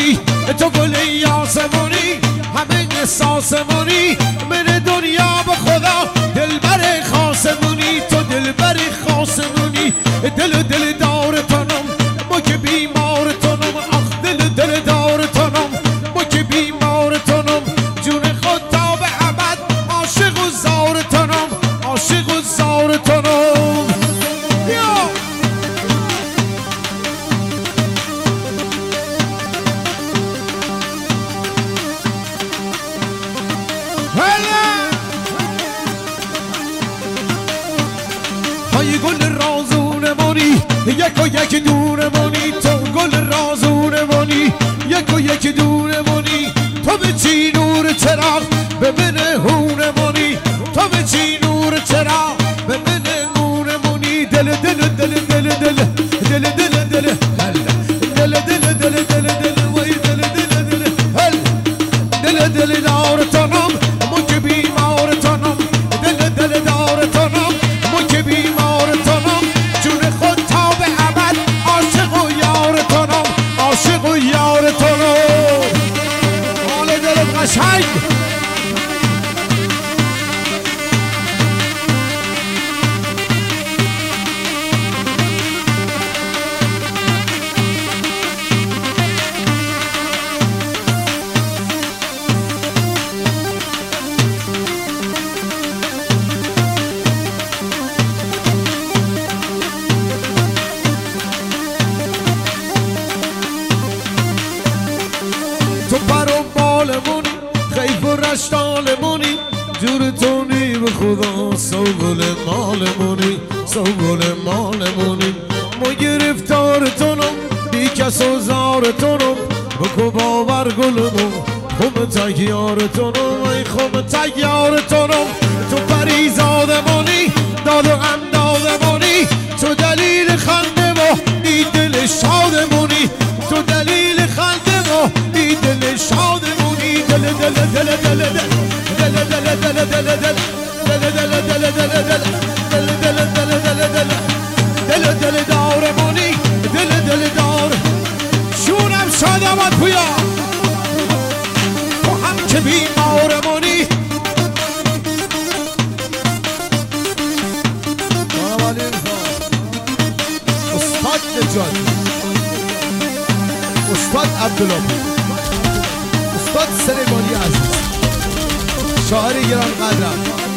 خدایی تو گل یاسمونی همه احساسمونی من دنیا به خدا دلبر خاصمونی تو دلبر خاصمونی دل دارتانم ما که بیمارتانم آخ دل دارتانم ما که بیمارتانم جون خود تا به ابد عاشق و زارتانم عاشق و زارتانم یا های گل رازونمونی یک و یک دونمونی تو گل رازونمونی یک و یک دونمونی تو به چی نور چراغ به من هونمونی تو به چی نور چراغ به من هونمونی دل دل دل دل دل دل دل دل دل دل دل دل دل وای دل دل دل هل دل دل دارتانم ما که بیمارتانم دل دل دارتانم ما که بیمارتانم جون خود تا به ابد عاشق و یارتانم عاشق و یارتانم حال دلت قشنگ تو پر و بالمونی خیف و رشتالمونی جورتونی به خدا سوگل مالمونی سوگل مالمونی ما گرفتارتونم بی کس و زارتونم بکو باور گلمون خوب تگیارتونم ای خوب تگیارتونم تو پریزادمونی داد و اندازمونی تو دلیل خنده و ای دل شادمونی تو دلیل خنده و ای دل شادمونی دل دل دل دل دل دل دل دل دل دل دل دل دل دل دل دل دارمونی دل دل دار شونم شادمت پویا تو هم که بیمارمونی استاد نجات استاد عبدالله استاد سلیمانی عزیز شاعر گران قدرم